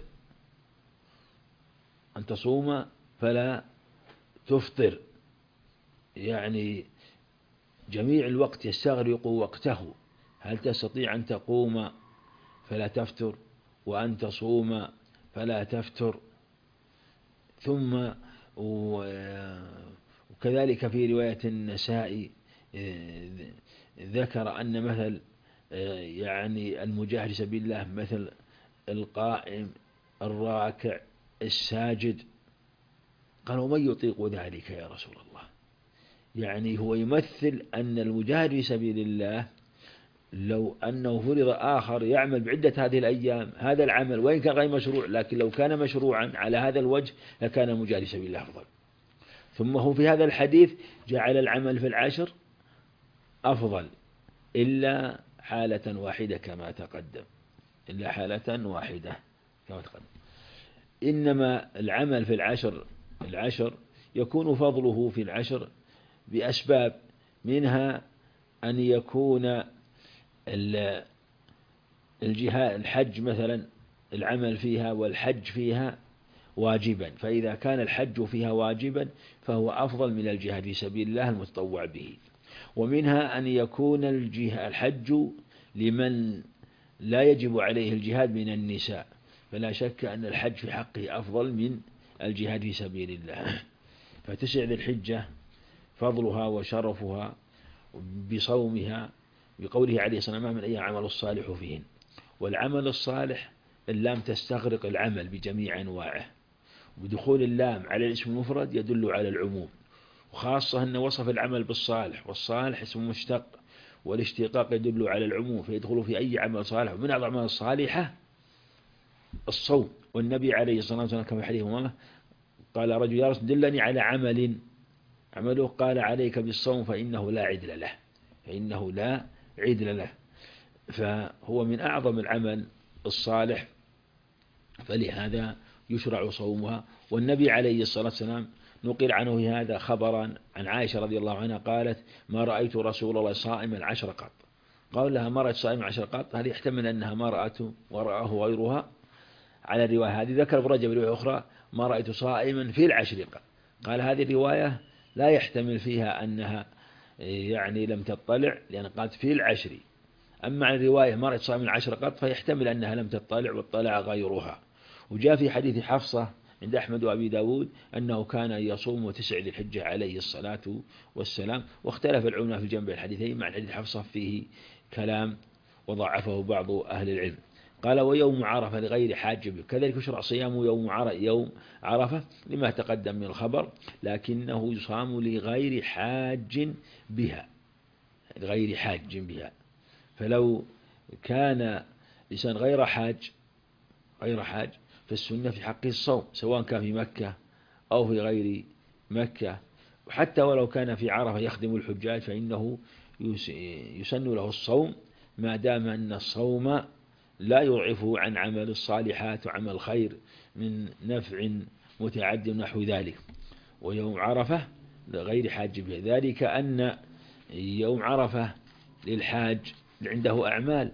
أن تصوم فلا تفطر، يعني جميع الوقت يستغرق وقته. هل تستطيع أن تقوم فلا تفتر وأن تصوم فلا تفتر؟ ثم وكذلك في رواية النسائي ذكر أن مثل يعني المجاهد في سبيل الله مثل القائم الراكع الساجد. قال: ومن يطيق ذلك يا رسول الله؟ يعني هو يمثل أن المجاهد في سبيل الله لو أنه فرض آخر يعمل بعدة هذه الأيام هذا العمل وإن كان غير مشروع، لكن لو كان مشروعا على هذا الوجه لكان المجاهد في سبيل الله أفضل. ثم هو في هذا الحديث جعل العمل في العشر أفضل إلا حالة واحدة كما تقدم، إلا حالة واحدة كما تقدم. إنما العمل في العشر العشر يكون فضله في العشر بأسباب، منها أن يكون الجهاد الحج مثلا العمل فيها والحج فيها واجبا، فإذا كان الحج فيها واجبا فهو أفضل من الجهاد في سبيل الله المتطوع به. ومنها أن يكون الحج لمن لا يجب عليه الجهاد من النساء، فلا شك أن الحج في حقه أفضل من الجهاد في سبيل الله. فتسع ذي الحجة فضلها وشرفها بصومها، بقوله عليه الصلاة والسلام: من أي عمل الصالح فيهن. والعمل الصالح اللام تستغرق العمل بجميع أنواعه، ودخول اللام على الاسم المفرد يدل على العموم، وخاصة أن وصف العمل بالصالح، والصالح اسم مشتق، والاشتقاق يدل على العموم فيدخل في أي عمل صالح. ومن الأعمال الصالحة الصوم، والنبي عليه الصلاة والسلام كما في حديث الله قال رجل: يا رسول دلني على عمل عمله، قال: عليك بالصوم فإنه لا عدل له، فإنه لا عدل له. فهو من أعظم العمل الصالح، فلهذا يشرع صومها. والنبي عليه الصلاة والسلام نقل عنه هذا خبرا عن عائشة رضي الله عنها قالت: ما رأيت رسول الله صائما العشر قط. قال لها ما رأيت صائما عشر قط، هل يحتمل أنها ما رأته ورآه غيرها؟ على الرواية هذه ذكر ابن رجب رواية أخرى ما رأيت صائما في العشر قط، قال هذه الرواية لا يحتمل فيها أنها يعني لم تطلع، لأن قالت في العشر. أما عن الرواية ما رأيت صائما العشر قط فيحتمل أنها لم تطلع واطلع غيرها. وجاء في حديث حفصة عند أحمد وأبي داود أنه كان يصوم تسع ذي الحجة عليه الصلاة والسلام. واختلف العلماء في جنب الحديثين، مع حديث حفصة فيه كلام وضعفه بعض أهل العلم. قال ويوم عرفة لغير حاج به، كذلك يشرع صيام يوم يوم عرفة لما تقدم من الخبر، لكنه يصام لغير حاج بها، لغير حاج بها. فلو كان إنسان غير حاج غير حاج فالسنة في حقه الصوم، سواء كان في مكة أو في غير مكة. وحتى ولو كان في عرفة يخدم الحجاج فإنه يسن له الصوم، ما دام أن الصوم لا يضعفه عن عمل الصالحات وعمل الخير من نفع متعد نحو ذلك. ويوم عرفة لغير حاج به، ذلك أن يوم عرفة للحاج عنده أعمال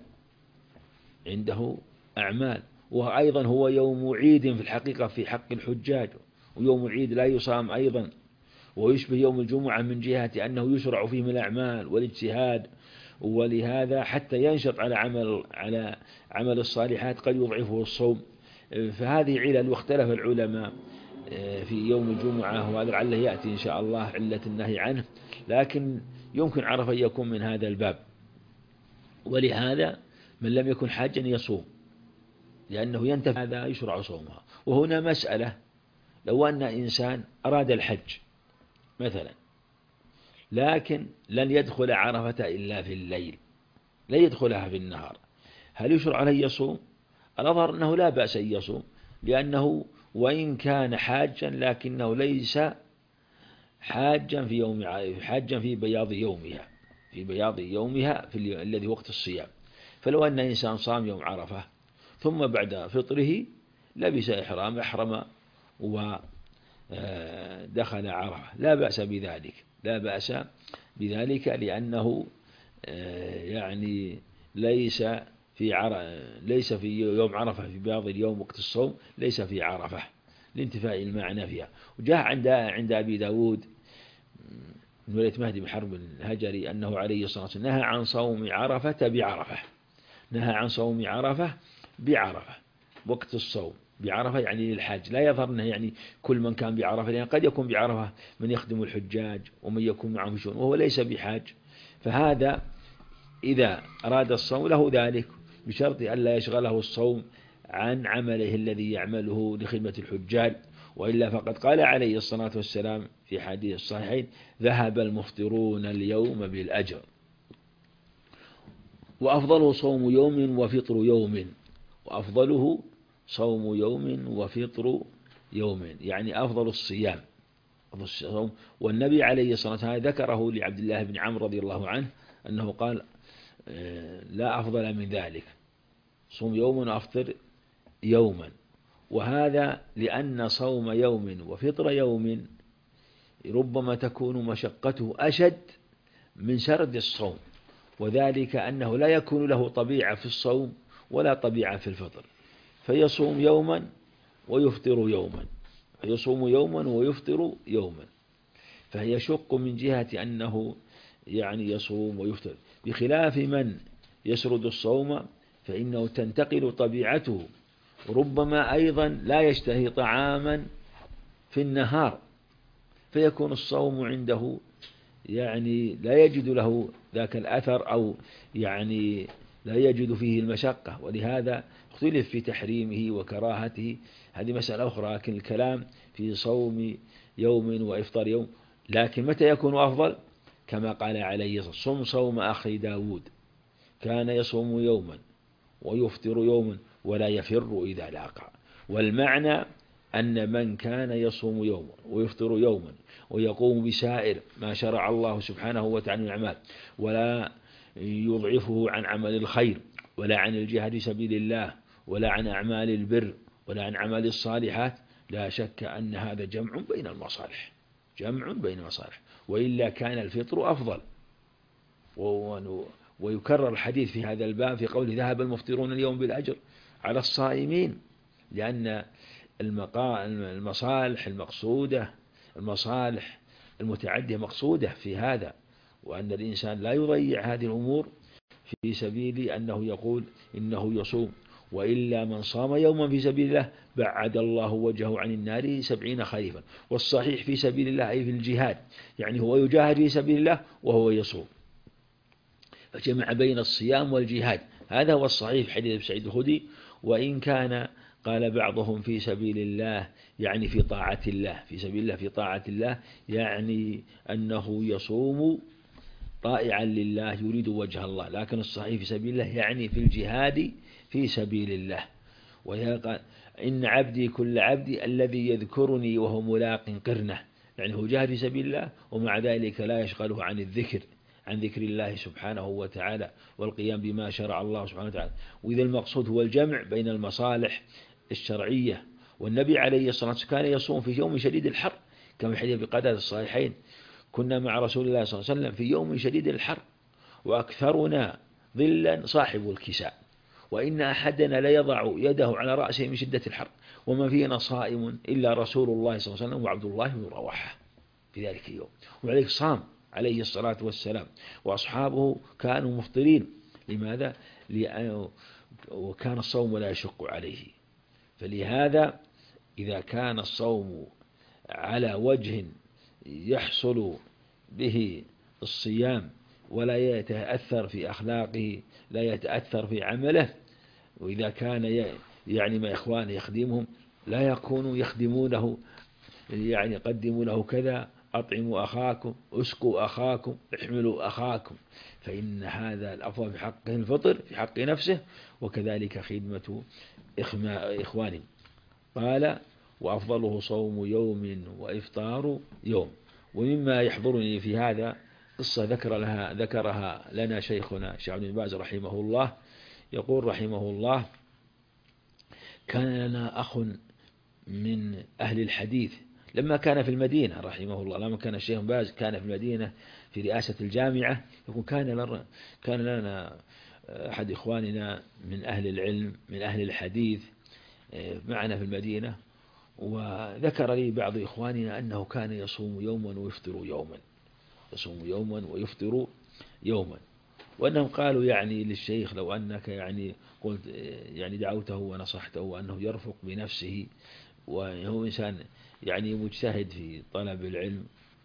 عنده أعمال وأيضا هو يوم عيد في الحقيقة في حق الحجاج، ويوم العيد لا يصام أيضا، ويشبه يوم الجمعة من جهة أنه يشرع فيه من الأعمال والاجتهاد، ولهذا حتى ينشط على عمل على عمل الصالحات قد يضعفه الصوم. فهذه علل، واختلف العلماء في يوم الجمعة، وهذا لعله يأتي إن شاء الله علة النهي عنه، لكن يمكن عرف أن يكون من هذا الباب. ولهذا من لم يكن حاجا يصوم، لأنه ينتفع هذا يشرع صومها. وهنا مسألة، لو أن إنسان أراد الحج مثلا لكن لن يدخل عرفة إلا في الليل، لا يدخلها في النهار، هل يشرع عليه يصوم؟ الأظهر أنه لا بأس أن يصوم، لأنه وإن كان حاجا لكنه ليس حاجا في يوم حاجا في بياض يومها في بياض يومها في الذي وقت الصيام. فلو أن إنسان صام يوم عرفة ثم بعد فطره لبس إحرام أحرم ودخل عرفة، لا بأس بذلك لا بأس بذلك لأنه يعني ليس في عر... ليس في يوم عرفة في بياض اليوم وقت الصوم ليس في عرفة لانتفاء المعنى فيها. وجاء عند عند أبي داود من ولاية مهدي بن حرب الهجري أنه عليه الصلاة والسلام نهى عن صوم عرفة بعرفة نهى عن صوم عرفة بعرفة وقت الصوم بعرفة، يعني للحاج، لا يظهر أنه يعني كل من كان بعرفة، لأن قد يكون بعرفة من يخدم الحجاج ومن يكون معهم في شؤون وهو ليس بحاج. فهذا إذا أراد الصوم له ذلك بشرط ألا يشغله الصوم عن عمله الذي يعمله لخدمة الحجاج، وإلا فقد قال عليه الصلاة والسلام في حديث الصحيحين ذهب المفطرون اليوم بالأجر. وأفضله صوم يوم وفطر يوم وأفضله صوم يوم وفطر يوم، يعني أفضل الصيام الصوم. والنبي عليه الصلاة والسلام ذكره لعبد الله بن عمرو رضي الله عنه أنه قال لا أفضل من ذلك، صوم يوم وأفطر يوما. وهذا لأن صوم يوم وفطر يوم ربما تكون مشقته أشد من سرد الصوم، وذلك أنه لا يكون له طبيعة في الصوم ولا طبيعة في الفطر، فيصوم يوما ويفطر يوما فيصوم يوما ويفطر يوما، فيشق من جهة أنه يعني يصوم ويفطر، بخلاف من يسرد الصوم فإنه تنتقل طبيعته، ربما أيضا لا يشتهي طعاما في النهار فيكون الصوم عنده يعني لا يجد له ذاك الأثر أو يعني لا يجد فيه المشقة، ولهذا اختلف في تحريمه وكراهته، هذه مسألة أخرى. لكن الكلام في صوم يوم وإفطار يوم. لكن متى يكون أفضل؟ كما قال عليه الصلاة والسلام صم صوم أخي داود كان يصوم يوما ويفطر يوما ولا يفر إذا لاقى. والمعنى أن من كان يصوم يوما ويفطر يوما ويقوم بسائر ما شرع الله سبحانه وتعالى من الأعمال ولا يضعفه عن عمل الخير ولا عن الجهاد في سبيل الله ولا عن أعمال البر ولا عن عمل الصالحات، لا شك أن هذا جمع بين المصالح جمع بين المصالح وإلا كان الفطر أفضل. ويكرر الحديث في هذا الباب في قوله ذهب المفطرون اليوم بالأجر على الصائمين، لأن المصالح المقصودة المصالح المتعدية مقصودة في هذا، وأن الإنسان لا يضيع هذه الأمور في سبيل أنه يقول إنه يصوم، وإلا من صام يوما في سبيل الله بعد الله وجهه عن النار سبعين خريفا. والصحيح في سبيل الله أي في الجهاد، يعني هو يجاهد في سبيل الله وهو يصوم، فجمع بين الصيام والجهاد، هذا هو الصحيح في حديث أبي سعيد الخدري. وإن كان قال بعضهم في سبيل الله يعني في طاعة الله، في سبيل الله في طاعة الله يعني أنه يصوم طائعا لله يريد وجه الله، لكن الصحيح في سبيل الله يعني في الجهاد في سبيل الله. ويقال إن عبدي كل عبدي الذي يذكرني وهو ملاق قرنه، يعني هو جاهد في سبيل الله ومع ذلك لا يشغله عن الذكر عن ذكر الله سبحانه وتعالى والقيام بما شرع الله سبحانه وتعالى. وإذا المقصود هو الجمع بين المصالح الشرعية. والنبي عليه الصلاة والسلام كان يصوم في يوم شديد الحر كما في حديث بقتادة الصحيحين، كنا مع رسول الله صلى الله عليه وسلم في يوم شديد الحر وأكثرنا ظلا صاحب الكساء، وإن أحدنا ليضع يده على رأسه من شدة الحر، وما فينا صائم إلا رسول الله صلى الله عليه وسلم وعبد الله بن رواحة في ذلك اليوم، وعليه صام عليه الصلاة والسلام، وأصحابه كانوا مفطرين. لماذا؟ لأنه وكان الصوم لا يشق عليه. فلهذا إذا كان الصوم على وجه يحصل به الصيام ولا يتأثر في أخلاقه لا يتأثر في عمله، وإذا كان يعني ما إخوانه يخدمهم لا يكونوا يخدمونه، يعني قدموا له كذا، أطعموا أخاكم، أسقوا أخاكم، احملوا أخاكم، فإن هذا الأفضل في حقه الفطر في حق نفسه وكذلك خدمة إخوانه. قال وأفضله صوم يوم وإفطار يوم. ومما يحضرني في هذا قصة ذكر لها ذكرها لنا شيخنا شيخ بن باز رحمه الله، يقول رحمه الله كان لنا أخ من أهل الحديث لما كان في المدينة رحمه الله، لما كان الشيخ باز كان في المدينة في رئاسة الجامعة، يقول كان كان لنا أحد إخواننا من أهل العلم من أهل الحديث معنا في المدينة، وذكر لي بعض إخواننا أنه كان يصوم يوما ويفطر يوما يصوم يوما ويفطر يوما، وأنهم قالوا يعني للشيخ لو أنك يعني قلت يعني دعوته ونصحته أنه يرفق بنفسه، وهو إنسان يعني مجتهد في طلب العلم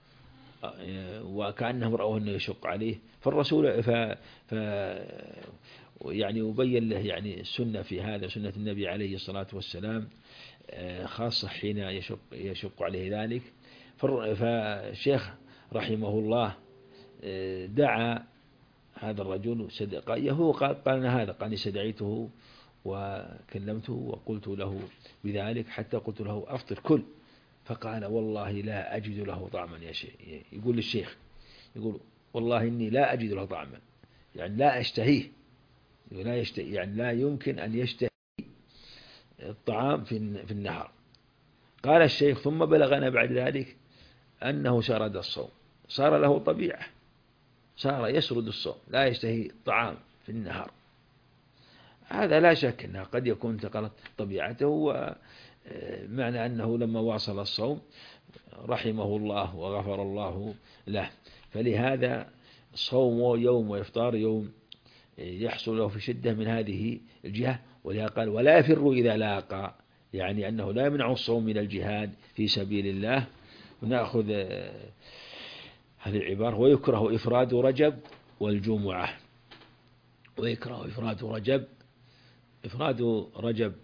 وكأنهم رأوه أنه يشق عليه، فالرسول ف, ف يعني يبين له يعني السنة في هذا سنة النبي عليه الصلاة والسلام خاصة حين يشق, يشق عليه ذلك. فالشيخ رحمه الله دعا هذا الرجل صدقائيه، هو قال قال هذا قال استدعيته وكلمته وقلت له بذلك حتى قلت له أفطر كل، فقال والله لا أجد له طعما يا شيخ. يقول للشيخ يقول والله إني لا أجد له طعما، يعني لا أشتهيه، لا يشتهي يعني لا يمكن أن يشتهي الطعام في النهار. قال الشيخ ثم بلغنا بعد ذلك أنه سرد الصوم، صار له طبيعة، صار يسرد الصوم لا يشتهي الطعام في النهار. هذا لا شك أنها قد يكون انتقلت طبيعته، ومعنى أنه لما واصل الصوم رحمه الله وغفر الله له. فلهذا صوم يوم وإفطار يوم يحصل له في شدة من هذه الجهة، ولهذا قال ولا يفر إذا لاقى، يعني أنه لا يمنع الصوم من الجهاد في سبيل الله. ونأخذ هذه العبارة ويكره إفراد رجب والجمعة، ويكره إفراد رجب إفراد رجب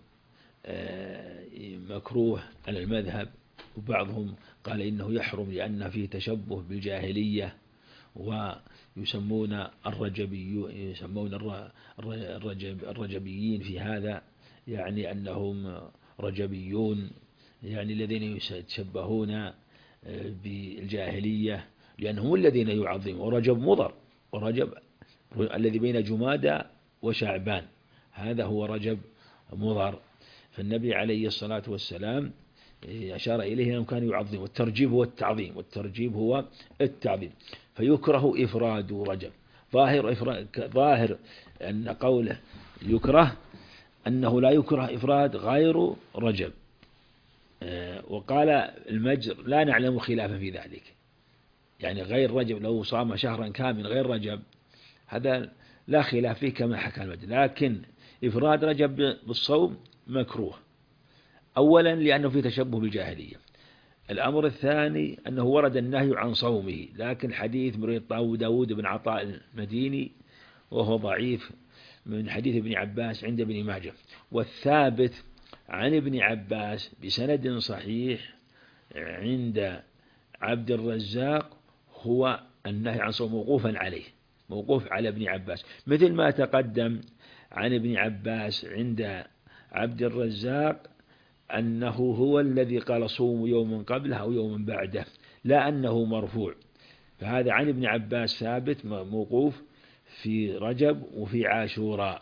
مكروه على المذهب، وبعضهم قال إنه يحرم لأن فيه تشبه بالجاهلية، ويسمون الرجبي يسمون الرجب الرجبيين في هذا يعني أنهم رجبيون، يعني الذين يتشبهون بالجاهلية لأنهم الذين يعظمون. ورجب مضر، ورجب الذي بين جمادى وشعبان هذا هو رجب مضر. فالنبي عليه الصلاة والسلام أشار إليه أنهم كانوا يعظمون، والترجيب هو التعظيم والترجيب هو التعظيم. فيكره إفراد رجب، ظاهر إفراد ظاهر أن قوله يكره أنه لا يكره إفراد غير رجب. وقال المجر لا نعلم خلافا في ذلك، يعني غير رجب لو صام شهرا كامل غير رجب هذا لا خلاف فيه كما حكى المجر، لكن إفراد رجب بالصوم مكروه، أولا لأنه في تشبه بالجاهلية. الأمر الثاني أنه ورد النهي عن صومه، لكن حديث مريض داود بن عطاء المديني وهو ضعيف من حديث ابن عباس عند ابن ماجه. والثابت عن ابن عباس بسند صحيح عند عبد الرزاق هو النهي عن صوم موقوفا عليه، موقوف على ابن عباس، مثل ما تقدم عن ابن عباس عند عبد الرزاق أنه هو الذي قال صوموا يوما قبله أو يوما بعده، لا أنه مرفوع. فهذا عن ابن عباس ثابت موقوف في رجب وفي عاشوراء.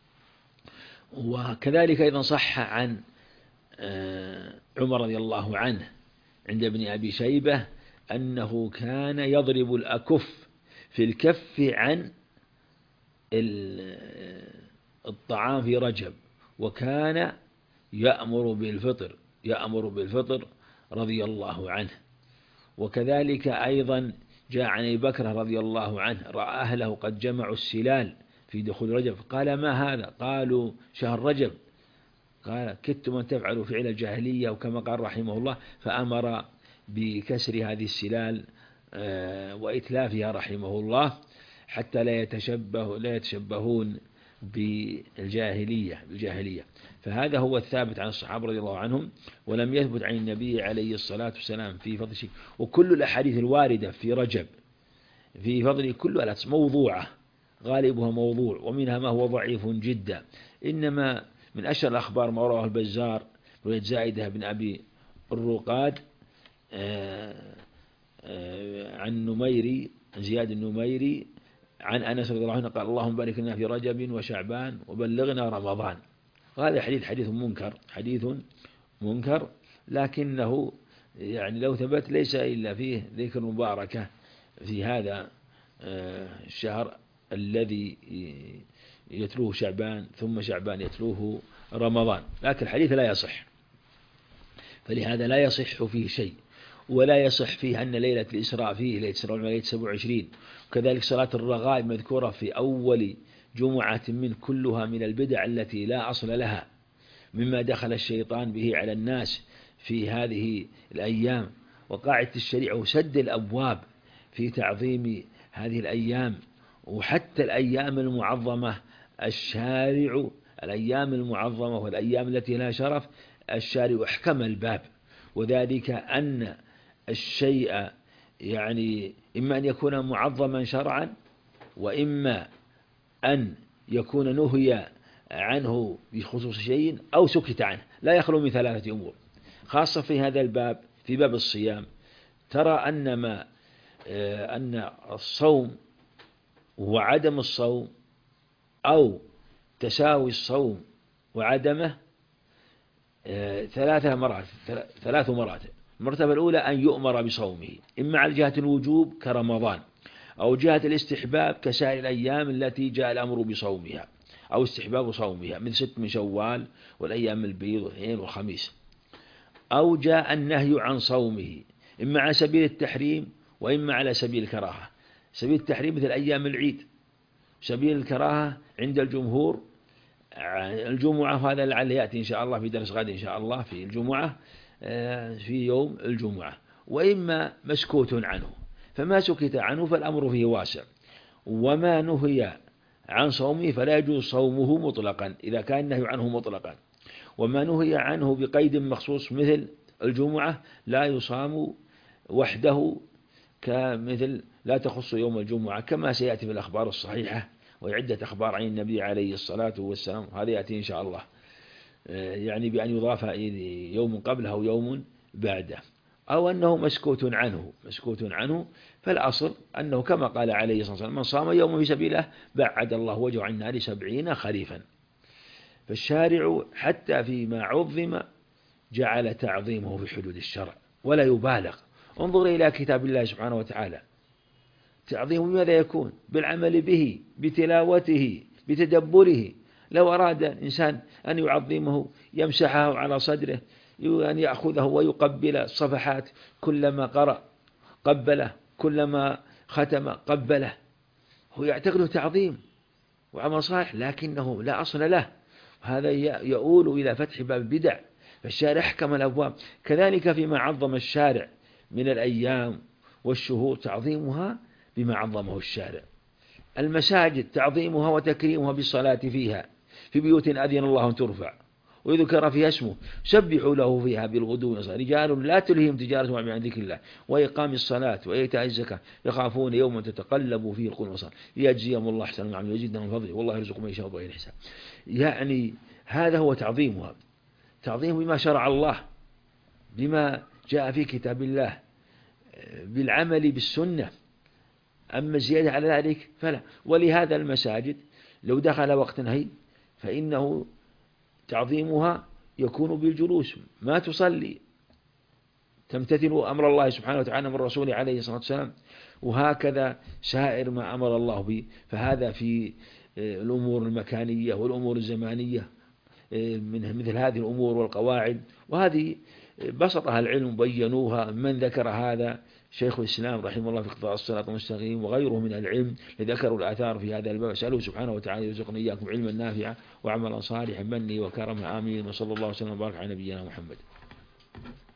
وكذلك أيضا صح عن عمر رضي الله عنه عند ابن أبي شيبة أنه كان يضرب الأكف في الكف عن الطعام في رجب، وكان يأمر بالفطر يأمر بالفطر رضي الله عنه. وكذلك أيضا جاء عن أبي بكر رضي الله عنه رأى أهله قد جمعوا السلال في دخول رجب، قال ما هذا؟ قالوا شهر رجب، قال كدتم أن تفعلوا فعل الجاهلية، وكما قال رحمه الله فأمر بكسر هذه السلال وإتلافها رحمه الله حتى لا يتشبه لا يتشبهون بالجاهلية بالجاهلية. فهذا هو الثابت عن الصحابة رضي الله عنهم، ولم يثبت عن النبي عليه الصلاة والسلام في فضل شيء. وكل الأحاديث الواردة في رجب في فضل كلها موضوعة، غالبها موضوع، ومنها ما هو ضعيف جدا. إنما من أشهر الأخبار ما رواه البزار رواية زائدة بن أبي الرقاد عن نميري زياد النميري عن أنس رضي الله عنه قال اللهم بارك لنا في رجب وشعبان وبلغنا رمضان. هذا حديث حديث منكر حديث منكر لكنه يعني لو ثبت ليس إلا فيه ذكر مباركة في هذا الشهر الذي يتلوه شعبان ثم شعبان يتلوه رمضان، لكن الحديث لا يصح، فلهذا لا يصح فيه شيء. ولا يصح فيه أن ليلة الإسراء فيه ليلة الإسراء ليلة سبع وعشرين. وكذلك صلاة الرغائب مذكورة في أول جمعة من كلها من البدع التي لا أصل لها، مما دخل الشيطان به على الناس في هذه الأيام. وقاعدة الشريعة سد الأبواب في تعظيم هذه الأيام، وحتى الأيام المعظمة الشارع الأيام المعظمة والأيام التي لها شرف الشارع أحكم الباب، وذلك أن الشيء يعني إما أن يكون معظما شرعا، وإما أن يكون نهي عنه بخصوص شيء أو سكت عنه، لا يخلو من ثلاثة أمور، خاصة في هذا الباب في باب الصيام. ترى أن ما أن الصوم وعدم الصوم أو تساوي الصوم وعدمه ثلاثة مراتب ثلاث مراتب. المرتبة الأولى أن يؤمر بصومه، إما على جهة الوجوب كرمضان، أو جهة الاستحباب كسائر الأيام التي جاء الأمر بصومها أو استحباب صومها من ست من شوال والأيام البيض والاثنين والخميس، أو جاء النهي عن صومه إما على سبيل التحريم وإما على سبيل الكراهة. سبيل التحريم مثل أيام العيد، سبيل الكراهة عند الجمهور الجمعة، هذا لعل يأتي إن شاء الله في درس غد إن شاء الله في الجمعة في يوم الجمعة، وإما مسكوت عنه. فما سكت عنه فالأمر فيه واسع، وما نهي عن صومه فلا يجوز صومه مطلقا إذا كان النهي عنه مطلقا، وما نهي عنه بقيد مخصوص مثل الجمعة لا يصام وحده كمثل لا تخص يوم الجمعة، كما سيأتي في الأخبار الصحيحة وعدة أخبار عن النبي عليه الصلاة والسلام، هذا يأتي إن شاء الله، يعني بأن يضاف يوم قبله أو يوم بعده، أو أنه مسكوت عنه مسكوت عنه فالأصل أنه كما قال عليه الصلاة والسلام من صام يوم في سبيله بعد الله وجهه عن النار سبعين خريفا. فالشارع حتى فيما عظم جعل تعظيمه في حدود الشرع ولا يبالغ. انظر إلى كتاب الله سبحانه وتعالى، تعظيم بماذا يكون؟ بالعمل به، بتلاوته، بتدبره. لو أراد الإنسان أن يعظمه يمسحه على صدره، أن يأخذه ويقبل الصفحات، كلما قرأ قبله، كلما ختم قبله. هو يعتقد تعظيم وعمل صالح، لكنه لا أصل له. هذا يؤول إلى فتح باب البدع. فالشارع حكم الأبواب. كذلك فيما عظم الشارع من الأيام والشهور تعظيمها بما عظمه الشارع. المساجد تعظيمها وتكريمها بالصلاة فيها، في بيوت أذن الله أن ترفع ويذكر فيها اسمه، سبحوا له فيها بالغدو والآصال، رجال لا تلهيهم تجارة عن ذكر الله وإقام الصلاة وإيتاء الزكاة يخافون يوما تتقلب فيه القلوب والأبصار ليجزيهم الله أحسن ما عملوا ويزيدهم من فضله والله يرزق من يشاء بغير حساب. يعني هذا هو تعظيمها، تعظيم بما شرع الله، بما جاء في كتاب الله، بالعمل بالسنة. أما الزيادة على ذلك فلا. ولهذا المساجد لو دخل وقت نهي فإنه تعظيمها يكون بالجلوس، ما تصلي، تمتثل أمر الله سبحانه وتعالى من رسوله عليه الصلاة والسلام. وهكذا سائر ما أمر الله به. فهذا في الأمور المكانية والأمور الزمانية من مثل هذه الأمور والقواعد، وهذه بسطها العلم بينوها. من ذكر هذا شيخ الإسلام رحمه الله في قضاء الصراط المستقيم وغيره من العلم ذكروا الآثار في هذا الباب. أسأله سبحانه وتعالى يرزقنا إياكم علما نافعا وعملا صالحا مني وكرما آمين. وصلى الله وسلم وبارك على نبينا محمد.